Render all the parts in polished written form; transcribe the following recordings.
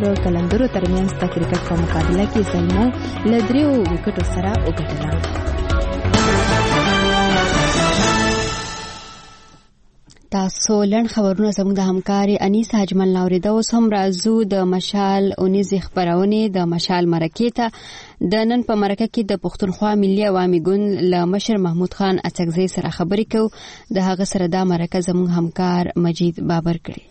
دواړو کلندرو ترمنځ د کرکټ په مقابله کې زلمو له 3 وکټو سره وګټله. تاسو لن خبرونه زموږ د همکاري انیس حجمل ناوریده. اوس هم راځو د مشال اونیز خبرونه د مشال مرکې ته. د نن په مرکه کې د پښتونخوا ملي عوامي ګوند له مشر محمود خان اڅکزی سره خبرې کوو. د هغه سره دا مرکه زموږ همکار مجید بابر کړي.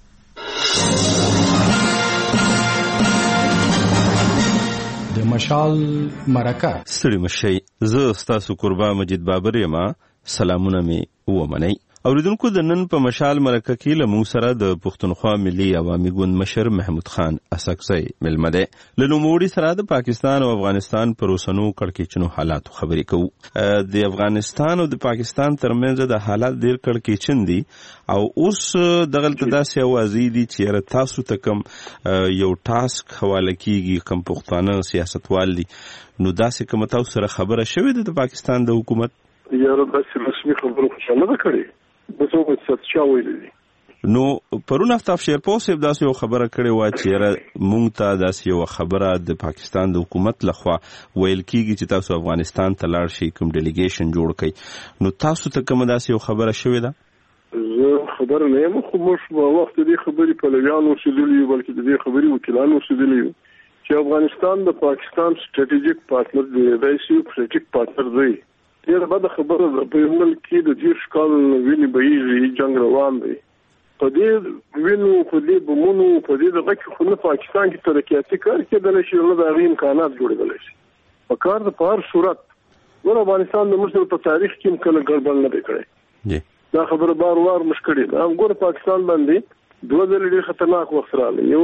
د مشال مرکه. ستړي مشي، زه ستاسو قربا مجید بابر یم. سلامونه می ومنئ. اوریدونکو، د نن په مشال مرکه کې له موږ سره د پښتونخوا ملي عوامي ګوند مشر محمود خان اڅکزی ملمه دی. له نوموړي سره د پاکستان او افغانستان پر اوسنو کړکېچنو حالاتو خبرې کوو. د افغانستان او د پاکستان ترمنځ د حالات ډېر کړکېچن دي او اوس دغلته داسې اوازې دي چې تاسو ته کوم یو ټاسک حواله کیږي، کوم پښتانه سیاستوال دي، نو داسې کوم تاسو سره خبره شوې ده د پاکستان د حکومت؟ یاره داسې رسمي خبرو خوشاله ده کړې بسو څه ویلي دي. نو پرون افتاف شیرپو صاحب داسې یو خبره کړې وه چې مونږ ته داسې یو خبره د پاکستان د حکومت لخوا ویل کیږي چې تاسو افغانستان ته لاړ شئ، کوم ډیلیګیشن جوړ کړئ. نو تاسو ته کومه داسې یو خبره شوې ده؟ زه خبر نه یم، خو موږ په وخت دې خبرې پلویان اوسېدلي یو، بلکې د دې خبرې وکیلان اوسېدلي یو چې افغانستان د پاکستان سټریټیجیک پارټنر دی، دی سټریټیجیک پارټنر دی. ډېره بده خبره ده، په یو ملک کې د 10 کال وینې بهیږي، جنګ روان دی. په دې وینو، په دې بمونو، په دې دغه کې خو نه پاکستان کې ترقیاتي کار کېدلی شي، نه د هغې امکانات جوړېدلی شي. په کار د په هر صورت ور افغانستان د مصر په تاریخ کې هم کله ګډوډ نه دی کړی. دا خبره بار وار مش کړې ده. ګوره پاکستان باندې 2 ځله ډېر خطرناک وخت راغلی. یو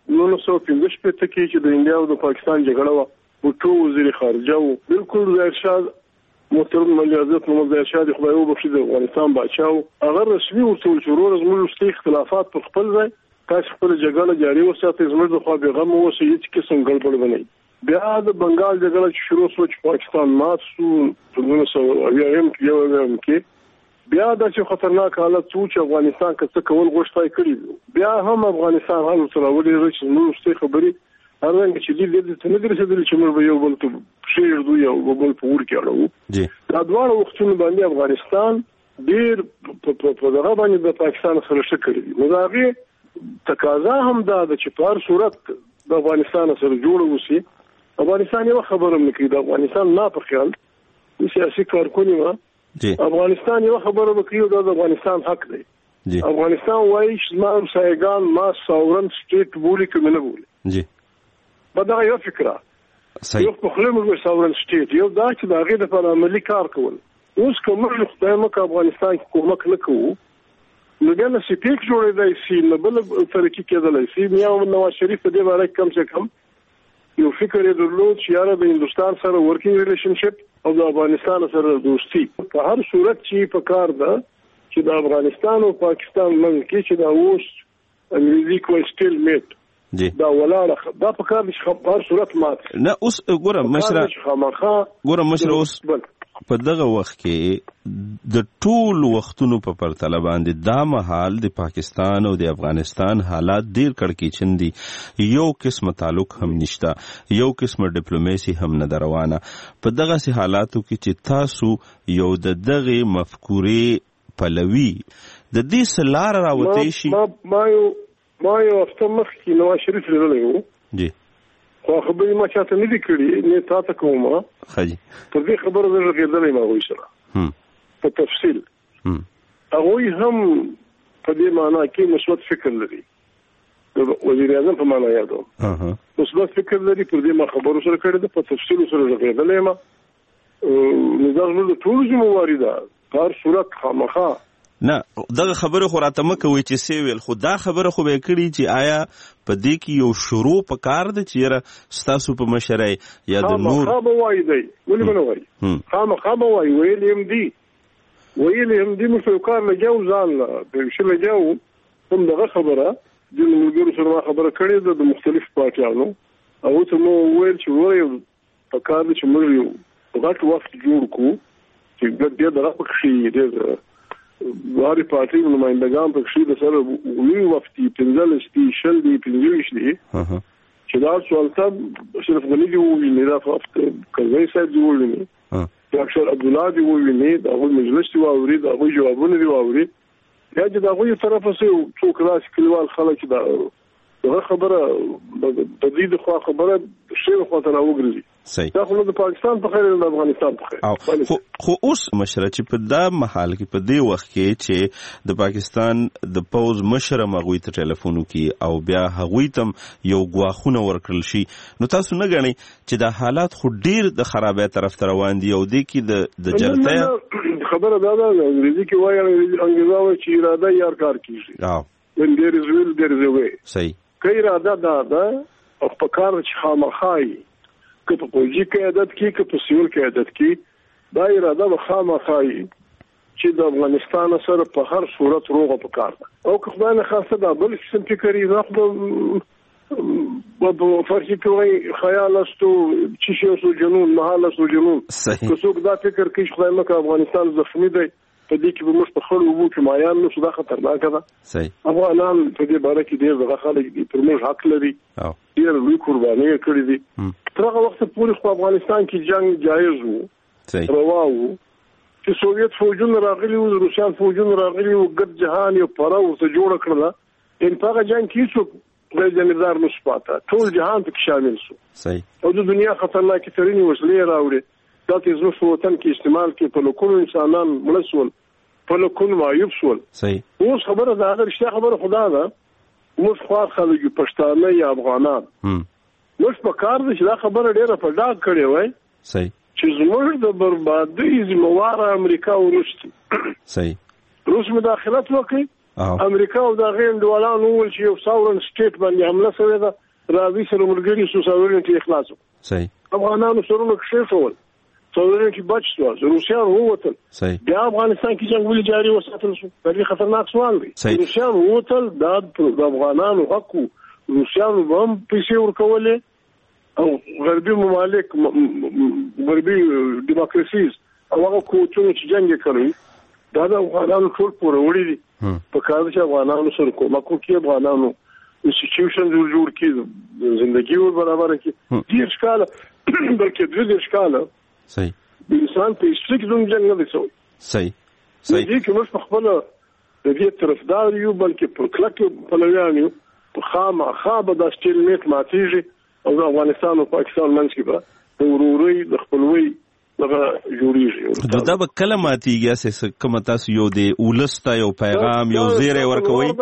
1915 کې چې د انډیا او د پاکستان جګړه وه، بوټو وزیر خارجه و، بالکل ظاهرشاه محترم ملي حضرت محمد ظاهرشاه دی خدای وبخښي د افغانستان بادشاه و، هغه رسمي ورته ویل چې وروره زموږ وروستي اختلافات پر خپل ځای، تاسو خپله جګړه جاري وساتئ، زموږ د خوا بېغمه اوسئ، هېڅ قسم ګډوډ به نه وي. بیا د بنګال جګړه چې شروع شوه چې پاکستان مات شو په 1991 کې، بیا داسې خطرناک حالت و چې افغانستان که څه کول غوښتای کړي. بیا هم افغانستان حال ورته راولېږه چې زموږ وروستۍ خبرې هر رنګ چې دې ته نه دي رسېدلي چې موږ به یو بل ته پښې ږدو یا بل په اور کې اړوو. دا دواړه وختونه باندې افغانستان ډېر په دغه باندې د پاکستان سره ښه کړي دي. نو د هغې تقاضا هم دا ده چې په هر صورت د افغانستان سره جوړه اوسي. افغانستان یوه خبره هم نه کوي، د افغانستان نه په خیال د سیاسي کارکونې وه، افغانستان یوه خبره به کوي او دا د افغانستان حق دی. افغانستان وایي چې زما همسایګان ما ساورن سټیټ بولي که مې نه بولي. په دغه یو فکره یو په خوله موږ ساورن سټیټ، یو دا چې د هغې دپاره عملي کار کول. اوس که موږ خدای مکړه افغانستان کې کومک نه کوو، نو بیا نه سپیک جوړېدی شي، نه بله ترقي کېدلی شي. بیا نواز شریف په دې باره کې کم سے کم یو فکر یې درلود چې یاره د هندوستان سره ورکینګ ریلیشنشپ او د افغانستان سره دوستي. په هر صورت چې په کار ده چې د افغانستان او پاکستان منځ کې چې دا اوس انګریزي کوي سټیل میټ دا ولاړه، دا په کار چې په هر صورت مات نه. اوس ګوره مشره اوس په دغه وخت کې د ټول وختونو په پرتله باندې دا مهال د پاکستان او د افغانستان حالات ډیر کړکېچن دي. یو قسم تعلق هم نشته، یو قسم ډیپلوماسي هم نه روانه. په دغه سي حالاتو کې چې تاسو یو د دغه مفکورې پلوي د دې سلار راوتی شي. ما یو هفته مخکې نواز شریف لیدلی و، خو خبرې ما چاته نه دي کړي، نه تا ته کوم. پر دې خبره زه غږېدلی یم هغوی سره په تفصیل. هغوی هم په دې معنا کې مثبت فکر لري، وزیر اعظم په معنا یادوم، مثبت فکر لري. پر دې ما خبرو سره کړې ده، په تفصیل سره غږېدلی یم. نو دا زموږ د ټولو ذمهواري ده په هر صورت خامخا. نه دغه خبره خو راته مه کوئ چې سی ویل، خو دا خبره خو به یې کړي چې آیا په دې کې یو شروع په کار ده چې یاره ستاسو په مشرۍ یا د نور خامخا به وایي دی، ولې به نه وایي؟ خامخا به وایي، ویلې هم دي موږ په یو کار لګیا وو، ځان په یو شي لګیا وو. هم دغه خبره ځینو ملګرو سره ما خبره کړې ده د مختلفو پارټیانو، هغوی ته مو وویل چې وایي په کار ده چې موږ یو غټ وخت جوړ کړو چې بیا دغه پکښې ډېر هرې پارټۍ نمایندګان پکې د سره وی وفتي 15 شل دي 15 دي چې دا سوالته شرف غنی دی وی نه فقط کوي صاحب دی وی نه ډاکټر عبد الله دی وی نه دا غو مجلس دی ووري دا غو جوابونه دی ووري یا چې دا غو طرفه سه څوک راس کلیوال خلک دا خبره د دې د خبره شی خو ته راوګرځي صحیح دا خو د پاکستان په خیر د افغانستان په خیر خو اوس مشره چې په دا محل کې په دې وخت کې چې د پاکستان د پوز مشره مغوي ته ټلیفون وکي او بیا هغوی تم یو غواخونه ورکړل شي نو تاسو نه غنئ چې دا حالات خو ډیر د خرابې طرف ته روان دي او د کې د جلتیا خبره دا ده انګریزي کې وایي انګریزاوي چې اراده یار کار کیږي when there is will there is a way صحیح که اراده ده او په کار چې خامخای که په پوجي کې عادت کې که په سیول کې عادت کې دا اراده به خامخای چې د افغانستان سره په هر صورت روغه په کار ده او که خدای نه خاصه دا بل قسم فکرې راخ په فارسی کې وایي خیال استو چې شي او جنون محال استو جنون که څوک دا فکر کوي خدای مکه افغانستان زخمی دی په دې کې به موږ په خړو وو چې مایان نو څه خطرناک ده صحیح افغانان په دې باره کې ډېر دغه خلک دي پر موږ حق لري ډېر لوی قرباني کړې دي تر هغه وخت پورې خو افغانستان کې جنگ جایز وو صحیح روا وو چې سوویت فوجونه راغلي وو روسیان فوجونه راغلي وو ګډ جهان یو پراو ته جوړ کړل ان په هغه جنگ کې څوک د جنرال مصپاته ټول جهان ته شامل شو صحیح او د دنیا خطرناکې تريني وسلې راوړي دا چې زموږ وطن کې استعمال کې په لکونو انسانان مړسول په لکونو معیوب شول صحیح اوس خبره دا ده چې خبره خدا ده موږ خو خلک پښتانه یا افغانان موږ په کار دي چې دا خبره ډیره په ډاګ کړي وای صحیح چې زموږ د بربادي ذمہوار امریکا او روس صحیح روس مداخلت وکړي امریکا او د غین ډوالانو ول چې یو ساورن سټیټ باندې حمله شوې ده راوي سره مرګري سو ساورن ته اخلاص صحیح افغانانو سره نو کې شول ساورن کې بچ شو روسیان ووتل صحیح بیا افغانستان کې جنگ ولې جاري وساتل شو دا خطرناک سوال دی روسیان ووتل د افغانانو حق روسیان هم پیسې ورکولې او غربي ممالک غربي دیموکراسیز او هغه کوچونه چې جنگ کوي دا د افغانانو ټول پورې وړي دي په کار چې افغانانو سره کومه کوي افغانانو انسټیټیوشن جوړ کړي ژوندۍ ور برابر کړي ډیر ښکاله بلکې ډیر ښکاله صحیح انسان په هیڅ ځای جنگ نه وسوي صحیح دې کې موږ په خپل د دې طرفدار یو بلکې په کلک په لویان یو په خامخا به د سټیل میټ ماتیږي او د افغانستان او پاکستان منځ کې به د وروري د خپلوي دغه جوړیږي دا به کله ماتیږي چې کوم تاسو یو دی ولسته یو پیغام یو زیری ورکوي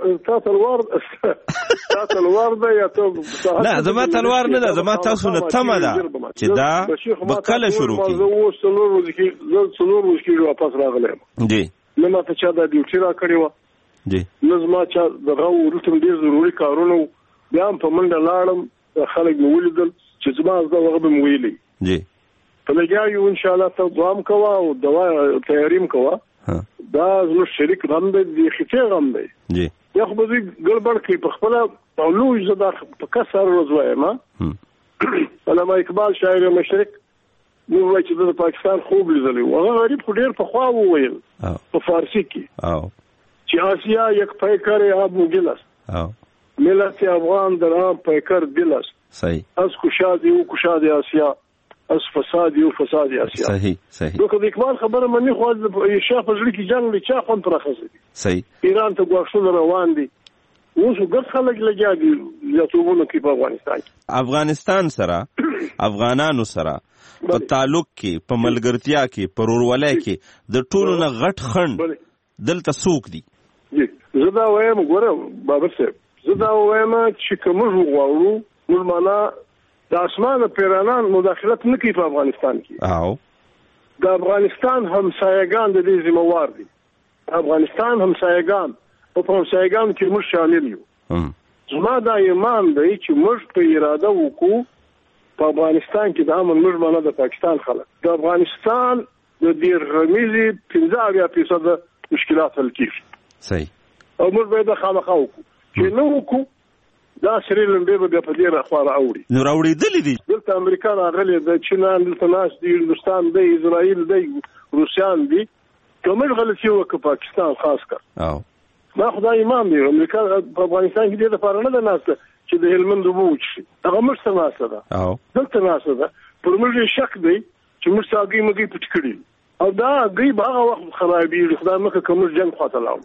تاسو تلوار ده یا ته نه زما تلوار نه ده زما تاسو نه تمه ده چې دا به کله شروع کیږي زه څلور ورځې کې واپس راغلم دی نه ما ته چا د ډیوټي را کړی و دی نه زما چا دغه ورته ډیر ضروري کارونه بیا په منډه لاړم خلک مې ولیدل چې زما زه هغه به مې ویلي دی په لګیاو ان شاء الله ته دوام کوه او دوا تیاریم کوه دا زموږ شریک غم دی خفه غم دی یا خو به ګړبړ کوي په خپل او لوی زدا په کسر روزوي ما علامه اقبال شاعر مشرق نو وایي چې د پاکستان خوب لیدلی و هغه غریب خو ډیر په خوا وویل په فارسی کې چې آسیا یک پیکر آب گلست ملت افغان در آب پیکر دلست صحیح از کشادی و کشادی آسیا از فسادی او فسادی آسیا صحیح نو که د اقبال خبره منی خو د شاه په ځل کې جنگ لچا خون پر اخیستی صحیح ایران ته غوښتل روان دي اوس ګر خلک لګیا دي یاتوبونه کې په افغانستان سره افغانانو سره په تعلق کې په ملګرتیا کې په ورولای کې د ټولو نه غټ خند دلته څوک دي زه دا وایم ګوره بابا صاحب زه دا وایم چې کوم غواړو موږ معنا د اسمانه پیرانان مداخلت نه کوي په افغانستان کې د افغانستان همسایگان د دې ذمہوار دي افغانستان همسایگان او په همسایگان کې موږ شامل یو زما دا ایمان دی چې موږ په اراده وکړو په افغانستان کې د امن موږ معنا د پاکستان خلک د افغانستان د دې غمیزي 15% مشکلات حل کیږي صحیح او موږ به د خامخا وکړو چې نو وکړو دا سری لمبه به په دې راخواره اوري نو راوړېدلې دي دلته امریکا راغلي د چین دلته ناس دي هندستان دی اسرائیل دی روسیان دي کومه غلطي وکړه پاکستان خاص کر ما خدای ایمان دی امریکا په افغانستان کې د لپاره نه ناسته چې د هلمند وبو شي هغه مرسته ناسته ده دلته ناسته ده پر موږ شک دی چې موږ ساګي مګي پټ کړی او دا غي هغه وخت خرابي خدای مکه کوم جنگ خاطر لاو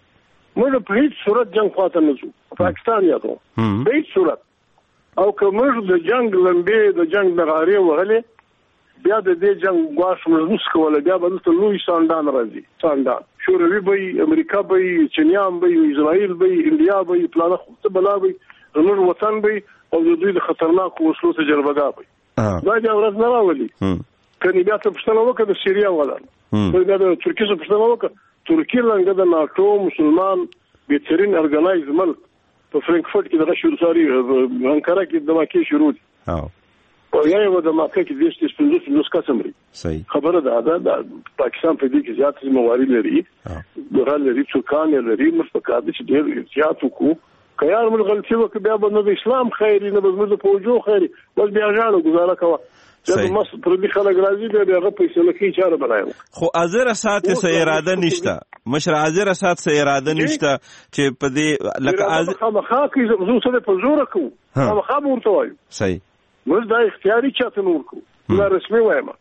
موږ په هیڅ صورت جنگ خاطر نه ځو پاکستان یادو په هیڅ صورت او کوم د جنگ لمبه د جنگ نغاري وهله بیا د دې جنگ غواش مزموس کوله بیا به ته لوی ساندان راځي ساندان شوروي به امریکا به چینیان به اسرائیل به انډیا به پلان خو بلا به زموږ وطن به او د دوی د خطرناک وسلو تجربه به دا د ورځ نه راولي کني بیا ته پښتنه وکړه د سیریا ولا بیا د ترکیه څخه پښتنه وکړه ترکیه لاندې د ناتو مسلمان بهترین ارګنایز ملک په فرانکفورت کې د شورساري انکارا کې د واقع شروع دي او یو د ماکه کې د استثمار نوس کسمري صحیح خبره ده د پاکستان په دې کې زیات موارد لري دغه لري څوکان لري مستقاد چې ډېر احتیاط وکړو کيار من غلطي وکړه بیا به د اسلام خیري نه به د فوجو خیري بس بیا ځانو گزاره کوه چې مس پر دې خلک راځي بیا هغه پیسې لکه چاره بنایو خو حاضر اسات سه اراده نشته مشر حاضر اسات سه اراده نشته چې په دې لکه خامخا کې زو سره په زور کوو خامخا ورته وایو صحیح موږ دا اختیاري چاته نور کو دا رسمي وایم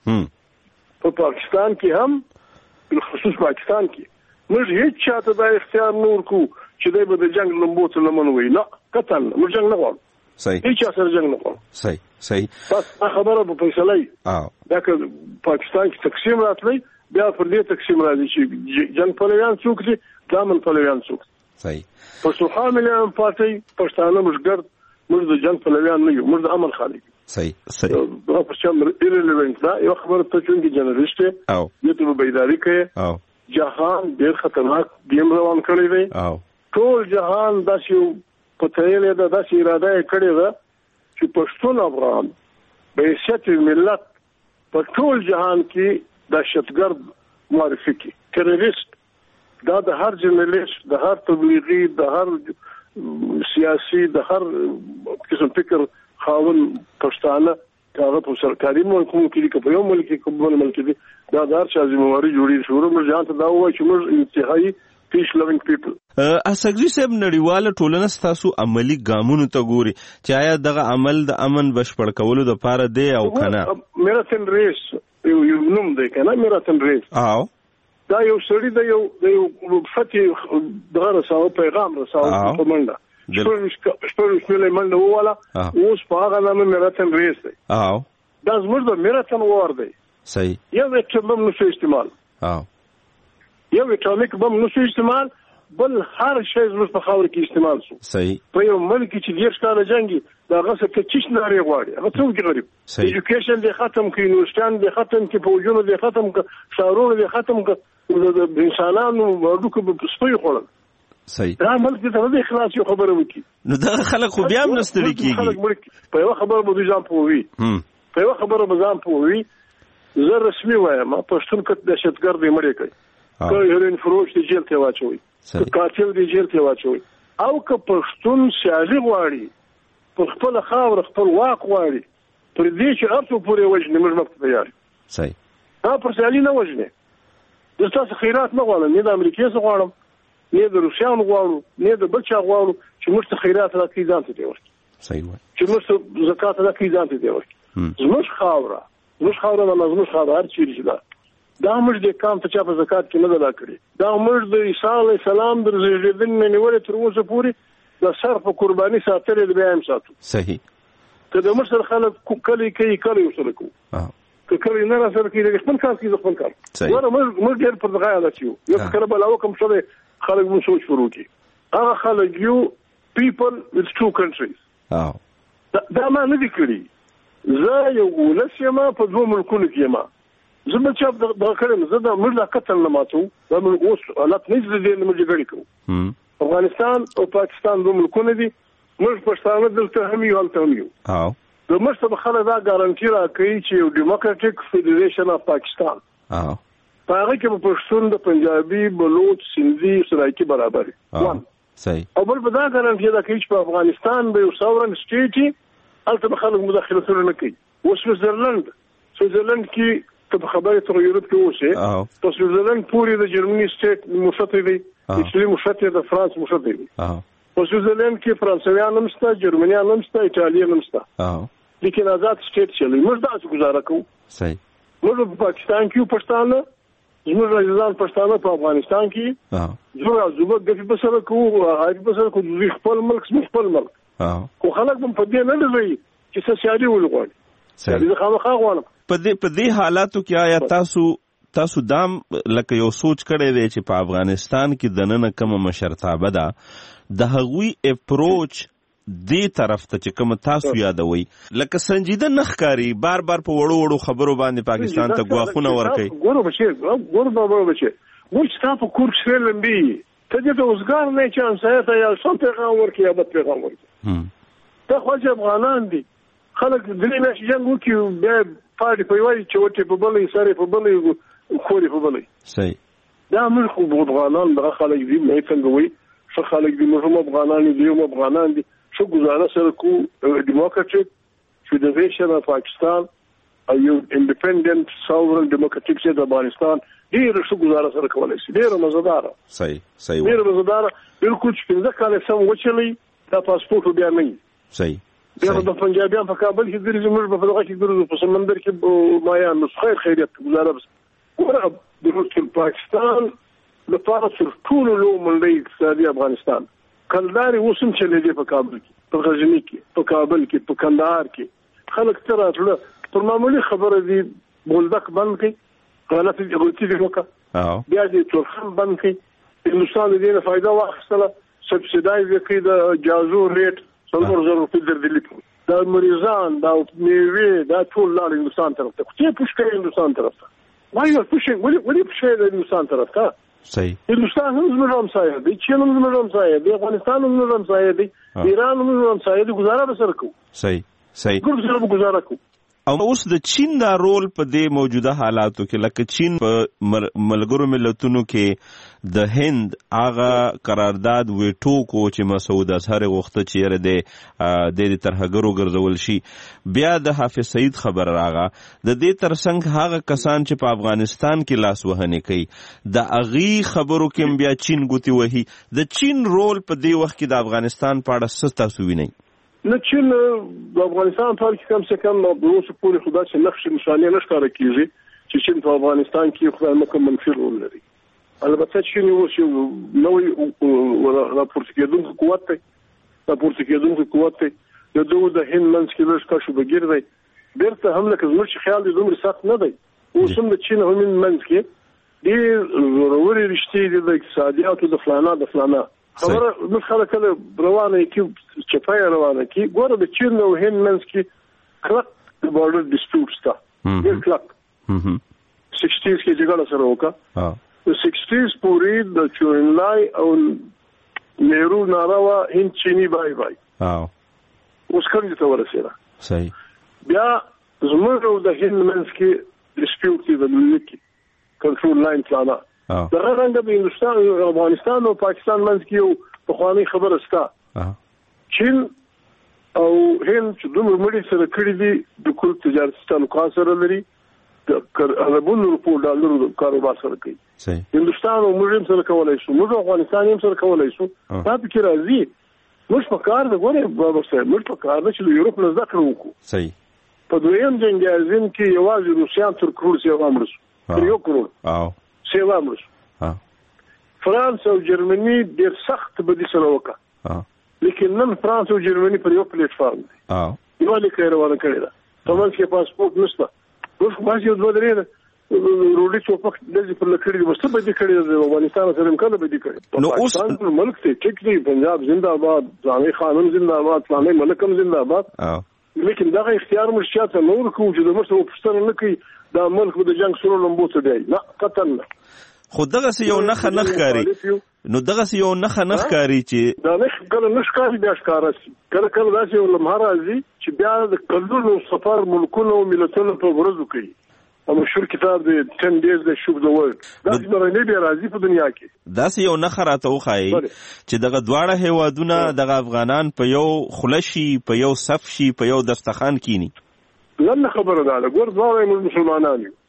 په پاکستان کې هم په خصوص پاکستان کې موږ هیڅ چاته دا اختیار نور کو چې دوی به د جنگ لمبو ته لمن وي نه قطعا موږ جنگ نه غواړو صحیح هیڅ سره جنگ نه غواړو صحیح بس خبره په فیصله دا که پاکستان کې تقسیم راتلی بیا پر دې تقسیم راځي چې جنگ پلویان څوک دي دامن پلویان څوک صحیح پښتونخوا مليان پارټي پښتانه مشګرد موږ د جنگ پلویان نه یو موږ د امن خالق صحیح دا په چم ایرلیونت دا یو خبره ته چې جنرالست او یته بیداری کوي او جهان ډیر خطرناک دیم روان کړی دی او ټول جهان داسې پتهیله د داسې اراده کړی ده چې پښتون افغان به حیثیت ملت په ټول جهان کې دهشتګرد معرفي کی تروریست دا د هر جرنالیست د هر تبلیغي د هر سیاسي د هر قسم فکر خاون پښتانه هغه په سرکاري ملکونو کې په یو ملک کې کوم ملک دی دا دار چې ازمواري جوړي شروع موږ ځان ته دا وایي چې موږ انتهایی پیس لوینګ پیپل اسګری صاحب نړیواله ټولنه ستاسو عملی ګامونو ته ګوري چې آیا دغه عمل د امن بشپړ کولو د پاره دی او کنه میراتن ریس یو نوم دی کنه میراتن ریس او دا یو سړی د یو فتح دغه رساو پیغام رساو په منډه شپږ ملي منډه واله اوس په هغه نامه میراتن ریس دی او دا زموږ د میراتن وار دی صحیح یو اټوم نو استعمال او یو اټومیک بم نو استعمال بل هر شی زموږ په خاور کې استعمال شو صحیح په یو ملک چې ډیر ښکاره جنگي دا غسه کې چیش ناري غواړي هغه څوک غریب ایجوکیشن دی ختم کړي یونیورسيټان دی ختم کړي فوجونه دی ختم کړي شهرونه دی ختم کړي د انسانانو ورډو کې سپي خورل صحیح دا ملک ته د اخلاص یو خبره وکي نو دا خلک خو بیا هم نستړي کیږي په یو خبره به ځان پوي په یو خبره به ځان پوي زه رسمي وایم پښتون کته دهشتګرد دی مړی کوي که هرین فروش دی جیل ته واچوي که قاتل دی جیل ته واچوي او که پښتون سیالي غواړي پر خپل خاور خپل واک غواړي پر دې چې ارته پورې وجنه موږ مخ تیار صحیح دا پر سیالي نه وجنه د تاسو خیرات نه غواړم نه د امریکای څخه غواړم نه د روسیانو غواړو نه د بچا غواړو چې موږ خیرات راکړي ځان ته دی ورکړي صحیح وایي چې موږ زکات راکړي ځان ته دی ورکړي زموږ خاوره نه زموږ خاوره هر چیرې دا موږ د کام ته چا په زکات کې نه دا کړی دا موږ د عیسی علی السلام د زیږیدل نه نیولې تر اوسه پورې د سر په قرباني ساتلې د بیا هم ساتو صحیح که د موږ سره خلک کلی وسره کوو که کلی نه را سره کوي د خپل کار کوي د خپل کار ورته موږ ډېر پر دغه حالت یو کله بلاو کوم څه خلک مو سوچ شروع کی هغه خلک یو people with two countries دا ما نه دي کړی زه یو ولسمه په دوه ملکونو کې ما زه به چې دا کړم زه دا موږ لا قتل نه ماتو دا موږ اوس حالت نه دي د موږ جګړې کوو افغانستان او پاکستان دوه ملکونه دي موږ پښتانه دلته هم یو هلته هم یو د مشته خلک دا ګارانټي راکوي چې یو ډیموکراټیک فدریشن اف پاکستان په هغه کې په پښتون د پنجابي بلوچ سندي سرایکي برابر صحیح او بل په دا ګارانټي دا کوي چې په افغانستان به یو ساورن سټیټي هلته خلک مداخله نه کوي اوس سویټزرلند کې ته خبره ته یورپ کې اوسه په سویټزرلند پورې د جرمني سټیټ مشرف دی ایټالي مشرف دی د فرانس مشرف دی په سویټزرلند کې فرانسویان هم شته جرمنیان هم شته ایټالین هم شته لیکن آزاد سټیټ چلی موږ داسې گزاره کوو صحیح موږ په پاکستان کې پښتانه زموږ رئیسان پښتانه په افغانستان کې زوبه د فسره کوو هغه فسره کوو د خپل ملک خپل ملک خو خلک هم په دې نه لږي چې څه سیالي ولغواړي چې خامخا غواړم په دې حالاتو کې آیا تاسو دام لکه یو سوچ کړی دی چې په افغانستان کې دننه کومه مشرتابه ده د هغوی اپروچ دې طرف ته چې کوم تاسو یادوي لکه سنجیده نخکاری بار بار په وړو وړو خبرو باندې پاکستان ته غواخونه ورکوي ګورو بچي موږ تاسو کورس لمبي ته دې د اوسګار نه چانس ته یا څو پیغام ورکي یا بد پیغام ورکي ته خو چې افغانان دي خلک درې مېشي جنگ وکي به پارټي په وایي چې وته په بلې سره په بلې خوري په بلې صحیح دا موږ خو افغانان دغه خلک دي مې څنګه وي څو خلک دي موږ افغانان دي یو افغانان دي شو گزاره سره کو ډیموکراټیک فدریشن اف پاکستان او انډیپندنت ساورن ډیموکراټیک سټیټ افغانستان ډیر شو گزاره سره کولای شي ډیر مزدار صحیح ډیر مزدار بالکل چې څنګه کله سم وچلی دا پاسپورت بیا نه صحیح بیا د پنجابیان په کابل کې ګرځي موږ په دغه کې ګرځو په سمندر کې ما یا نو خیریت گزاره بس ګوره د پاکستان لپاره تر ټولو لوی منډي اقتصادي افغانستان کلداري وسم چلے دي په کابل کې په غزنی کې په کابل کې په کندهار کې خلک تر اتله پر معمولی خبره دي بولدک بند کړي غلطي دي وکړه بیا دې تورخم بند کړي هندوستان دې نه فائدہ واخیستله سبسیډایز کړي د جازو ریټ 300 روپۍ درلې دا مریضان دا میوه دا ټول لاړ هندوستان طرف ته چې پوښتنه هندوستان طرف ته وایي پوښتنه ولې پوښتنه هندوستان طرف ته هندوستان هم زموږ همسایه دی چین هم زموږ همسایه دی افغانستان هم زموږ همسایه دی ایران هم زموږ همسایه دی گزاره به سره کوو صحیح ګور سره به گزاره کوو او اوس د چین دا رول په دې موجوده حالاتو کې لکه چین په ملګرو ملتونو کې د هند هغه قرارداد ویټو کو چې مسعود اظهر غوښته چې د ترهګرو ګرځول شي بیا د حافظ سعید خبر راغه د دې ترڅنګ هغه کسان چې په افغانستان کې لاس وهنه کوي د اغي خبرو کې بیا چین ګوتی وهي د چین رول په دې وخت کې د افغانستان په اړه څه تاسو وینئ نه چین د افغانستان په اړه کم څه کم د اوس پورې خدا چې نقش نشانه نشکاره کیږي چې چین په افغانستان کې خدای مکه منفي رول لري البته چین اوس یو نوې راپورته کېدونکو قوت دی د دوه د هند منځ کې لږ کښو بغیر دی بیرته هم لکه زموږ خیال دی دومره سخت نه دی اوس هم د چین هم منځ کې ډېر ضروري رښتې دي د اقتصادیاتو د فلانه خبره موږ خلک روانه کې چپای روانه کې ګوره د چین او هند منځ کې کلک بارډر ډیسپیوټ شته ډېر کلک 60s کې جګړه سره وکړه د 60s پورې د چوینلای او نهرو ناروا هند چینی بای اوس کوم ته ورسېده صحیح بیا زموږ د هند منځ کې ډیسپیوټ دی د ملک کنټرول لاین پلان دغه رنګ به هندوستان او افغانستان او پاکستان منځ کې یو په خواني خبره ستا چین او هند چې دومره مړي سره کړی دي د کل تجارت تعلقات سره لري د اربونو روپو ډالرو کاروبار سره کوي هندوستان او موږ سره کولای شو موږ افغانستان هم سره کولای شو دا به کې راځي موږ په کار د ګوره بابا صاحب موږ په کار د چې یورپ نه ذکر وکړو صحیح په دویم جنگ ازین کې یوازې روسیان تر کروڑ سیوا مرسو یو کروڑ سیوا مرسو فرانس او جرمني ډېر سخت بدی سره وکړه لیکن نن فرانس او جرمني پر یو پلیټ فارم دی یو لیکه روانه کړی ده په منځ کې پاسپورت نشته اوس خو یو دوه درې روډي چوپک د پر لکړی د وسته بدی کړی د افغانستان سره امکان بدی کړی نو اوس ملک ته ټیک دی پنجاب زنده باد ځاني قانون زنده باد ځاني ملکم زنده باد لیکن دا اختیار مرشته نور کوم چې د مرسته پښتنه نه کوي دا ملک د جنگ سره لمبو ته دی نه قطن خو دغه یو نخ کاری نو دغه یو نخ کاری چې دا نخ کله نشکاري بیا ښکارا شي کله داسې یو لمحه راځي چې بیا د کلونو سفر ملکونو او ملتونو په ورځو کوي مشهور کتاب دی 10 days that shook the world دا څنګه نه بیا راځي په دنیا کې داسې یو نخ راته وخایي چې دغه دواړه هیوادونه دغه افغانان په یو خلشي په یو صف شي په یو دستخان کینی لنه خبره ده ګور دواړه مسلمانان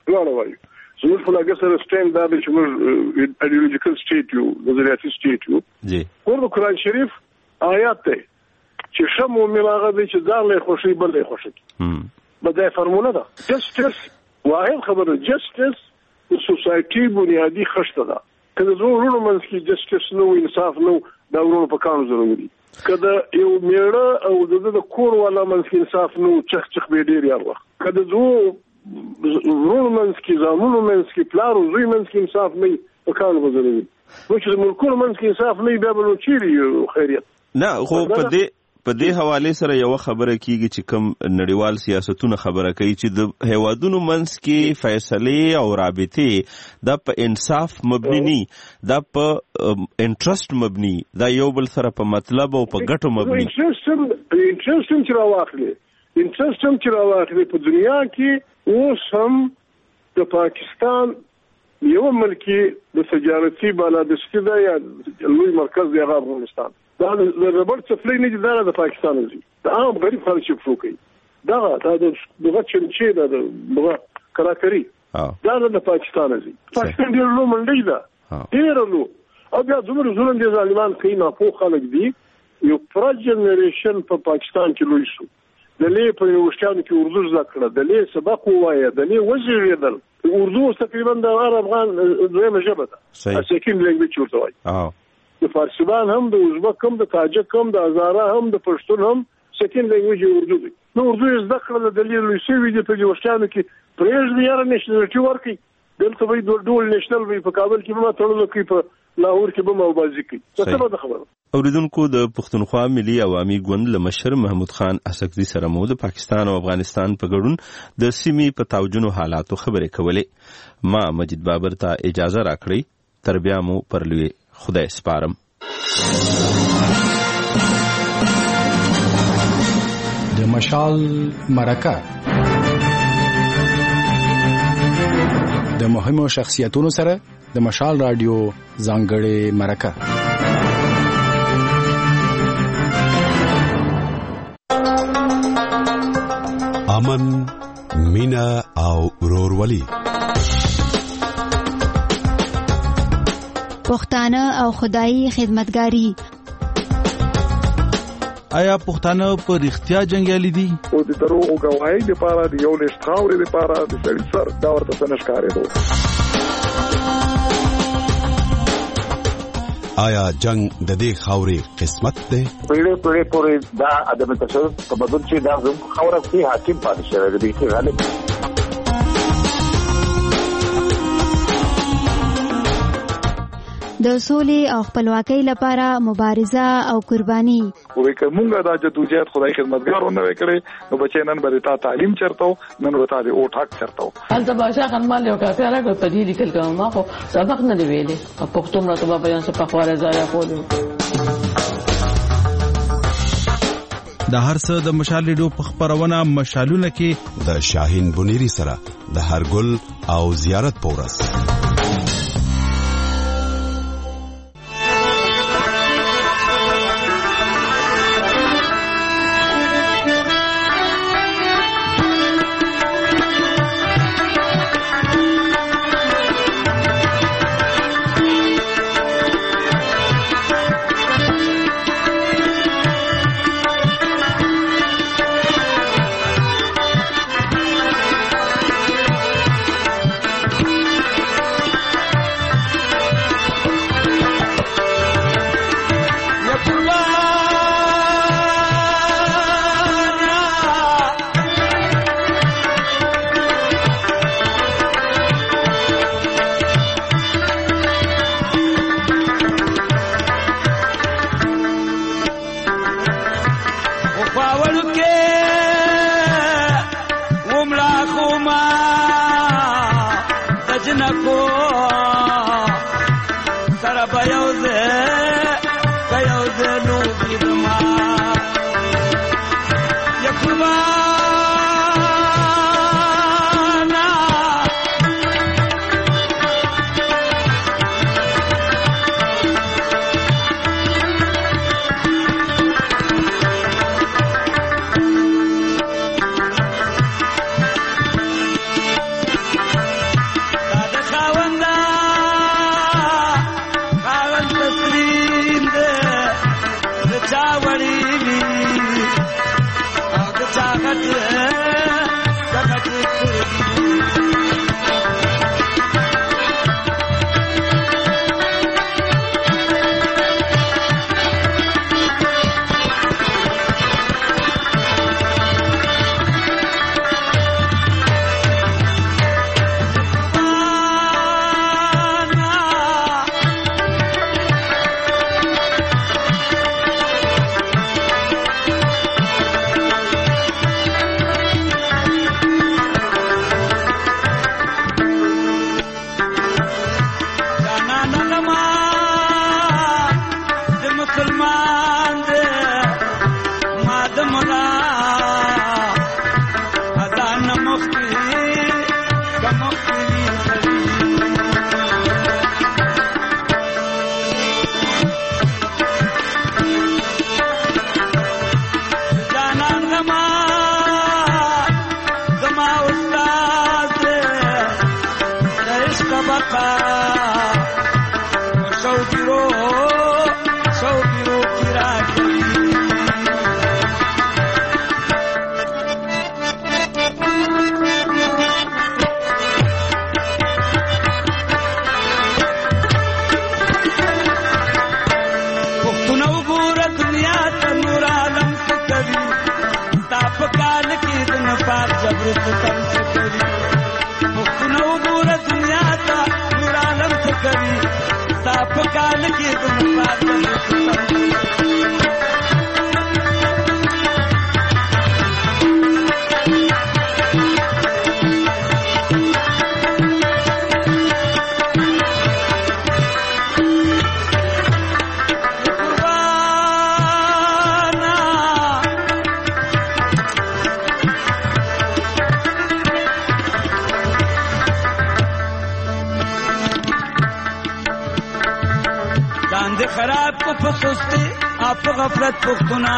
دواړه وایو. زموږ په لګه سره سټینډ دا چې موږ ایډیولوژیکل سټیټ یو، نظریاتي سټیټ یو. جی قرآن شریف آیات دی چې ښه مؤمن هغه دی چې ځان له خوشي بل له خوشي. دا فرموله ده. جسټس واحد خبره، جسټس د سوسایټي بنیادی خشته ده. کله زموږ ورونو منځ کې جسټس نو، انصاف نو، دا ورونو په کانو ضروري. کله یو میړه او د کور والا منځ کې انصاف نو، چخ به ډیر یار وخت. کله زموږ ورونو منځ کې، زامنو منځ کې، پلار او زوی منځ کې انصاف نه، په کانو به ضروري. نو چې ملکونو منځ کې انصاف نه، بیا به نو چیرې خیریت نه. خو په دې حواله سره یو خبره کیږي چې کوم نړیوال سیاستونه خبره کوي چې د هیوادونو منځ کې فیصله او رابطه دا په انصاف مبني نه، دا په انټرست مبني، دا یو بل سره په مطلب او په ګټو مبني. انټرست چې راواخلي په دنیا کې اوس هم د پاکستان یو ملکی د تجارتي بالادستی دا یا لوی مرکز دی افغانستان. دا د ربړ څفلې نه دي، دا د پاکستان دی. دا عام غریب خلک چې فوکي دا دغه چنچې دا دغه کراکري دا د پاکستان دی. پاکستان ډېر لوی منډي ده، ډېر لوی. او بیا زموږ ظلم دي، ظالمان کوي، ناپوه خلک دي. یو فرج جنریشن په پاکستان کې لوی شو. د لې په یونیورسيټانو کې اردو زده کړه، د لې سبق ووایه، د لې وزیریدل. اردو تقریبا د افغان دویمه ژبه ده، سیکنډ لینګویج ورته وایي. د فارسیبان هم، د ازبک هم، د تاجک هم، د هزاره هم، د پښتون هم سیکنډ لینګویج اردو دی. نو اردو زده کړه د لې لوی سوي دي په یونیورسيټانو کې. پرېږدي یاره نېشنلټي ورکړي، دلته به ډول نېشنل وي، په کابل کې به ما تړلو کوي، په لاهور کې به موبازي کوي. څه به خبره. اوریدونکو، د پښتونخوا ملي عوامي ګوند له مشر محمود خان اسکزي سره مو د پاکستان او افغانستان په ګډون د سیمې په تاوجنو حالاتو خبرې کولې. ما مجید بابر ته اجازه راکړئ، تر بیا مو پر لوی خدای سپارم. د مشال مرکه د مهمو شخصیتونو سره د مشال رادیو ځانګړې مرکه. امن، مینا او ورورولي، پښتانه او خدایي خدمتګاری. آیا پښتانه په رښتیا جنگیالي دي؟ او د دروغ گواهی لپاره د یو لښت خاورې لپاره د سړي سر دا ورته څنګه آیا جنگ د دې خاورې قسمت دی؟ پیړې پورې دا ادم تشدد په بدل چې دا زموږ خاوره کې حاکم پاتې شوی دی چې غالب. د سولې او خپلواکۍ لپاره مبارزه او قرباني. وې کومه دا جدوجہد خدای خدمتګارونه وکړي، نو بچي نن برتا تعلیم چرته، نن ورته د او ټاک چرته. البته باشا خنمال یو کافي راغو په دې لیکل کوم، ما خو سبق نه دی ویلې. په پښتو مرته په بیان څه په خواره ځای خولو. د هر څه د مشال ریډیو په خبرونه مشالونه کې د شاهین بنيري سره د هرګل او زیارت پورس. غفلت پختونا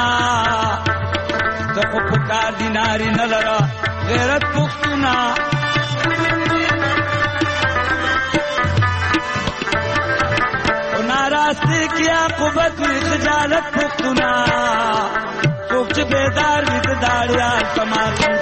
دغه پکار دی ناری نلرا غیرت پختونا او ناراستی کی عاقبت وی خجالت پختونا څوک چې بیدار وي د داړیا کمال